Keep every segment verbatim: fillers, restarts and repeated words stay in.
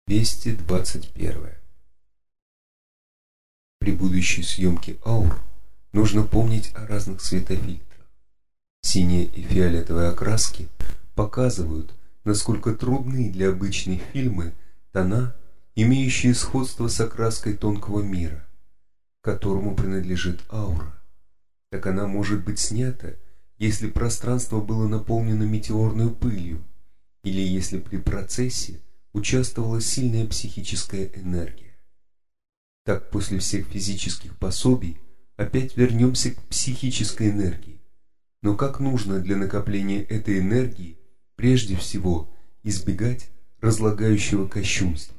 двести двадцать первое. При будущей съемке аур нужно помнить о разных светофильтрах. Синие и фиолетовые окраски показывают, насколько трудны для обычной фильмы тона, имеющие сходство с окраской тонкого мира, к которому принадлежит аура. Так она может быть снята, если пространство было наполнено метеорной пылью, или если при процессе участвовала сильная психическая энергия. Так, после всех физических пособий опять вернемся к психической энергии. Но как нужно для накопления этой энергии прежде всего избегать разлагающего кощунства?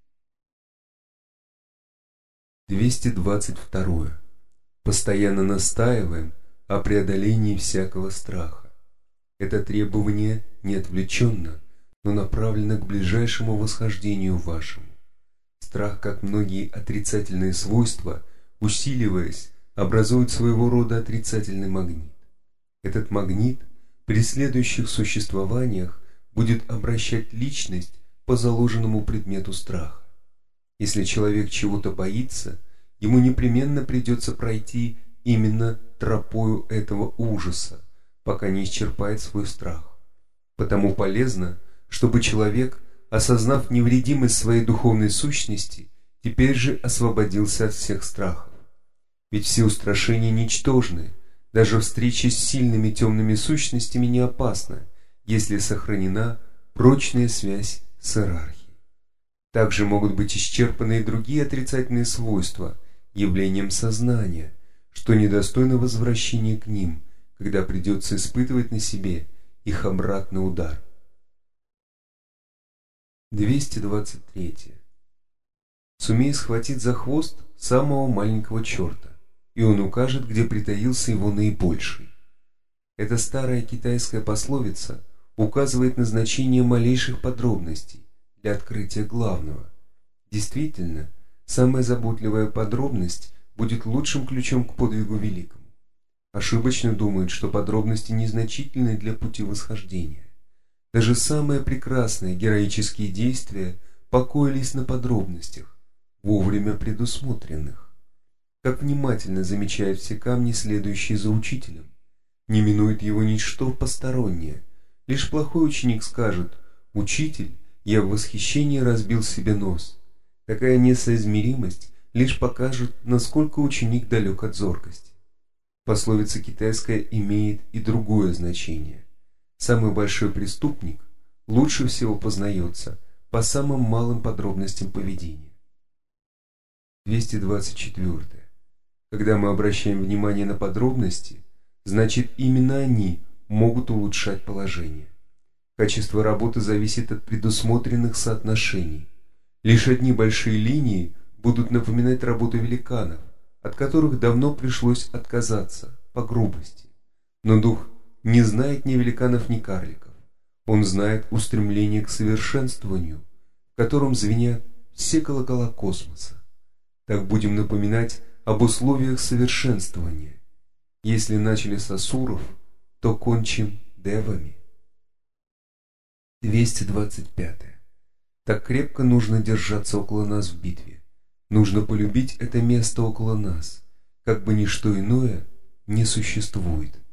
двести двадцать второе. Постоянно настаиваем о преодолении всякого страха. Это требование не отвлеченно, но направлено к ближайшему восхождению вашему. Страх, как многие отрицательные свойства, усиливаясь, образует своего рода отрицательный магнит. Этот магнит при следующих существованиях будет обращать личность по заложенному предмету страха. Если человек чего-то боится, ему непременно придется пройти именно тропою этого ужаса, пока не исчерпает свой страх. Потому полезно, чтобы человек, осознав невредимость своей духовной сущности, теперь же освободился от всех страхов. Ведь все устрашения ничтожны, даже встреча с сильными темными сущностями не опасна, если сохранена прочная связь с иерархией. Также могут быть исчерпаны и другие отрицательные свойства, явлением сознания, что недостойно возвращения к ним, когда придется испытывать на себе их обратный удар. двести двадцать третье. Сумей схватить за хвост самого маленького черта, и он укажет, где притаился его наибольший. Эта старая китайская пословица указывает на значение малейших подробностей для открытия главного. Действительно, самая заботливая подробность будет лучшим ключом к подвигу великому. Ошибочно думают, что подробности незначительны для пути восхождения. Даже самые прекрасные героические действия покоились на подробностях, вовремя предусмотренных. Как внимательно замечают все камни, следующие за учителем. Не минует его ничто постороннее. Лишь плохой ученик скажет: «Учитель, я в восхищении разбил себе нос». Такая несоизмеримость лишь покажет, насколько ученик далек от зоркости. Пословица китайская имеет и другое значение. Самый большой преступник лучше всего познается по самым малым подробностям поведения. двести двадцать четвёртое. Когда мы обращаем внимание на подробности, значит, именно они могут улучшать положение. Качество работы зависит от предусмотренных соотношений. Лишь одни большие линии будут напоминать работу великанов, от которых давно пришлось отказаться по грубости. Но дух не знает ни великанов, ни карликов. Он знает устремление к совершенствованию, в котором звенят все колокола космоса. Так будем напоминать об условиях совершенствования. Если начали с асуров, то кончим девами. двести двадцать пятое. Так крепко нужно держаться около нас в битве. Нужно полюбить это место около нас, как бы ничто иное не существует.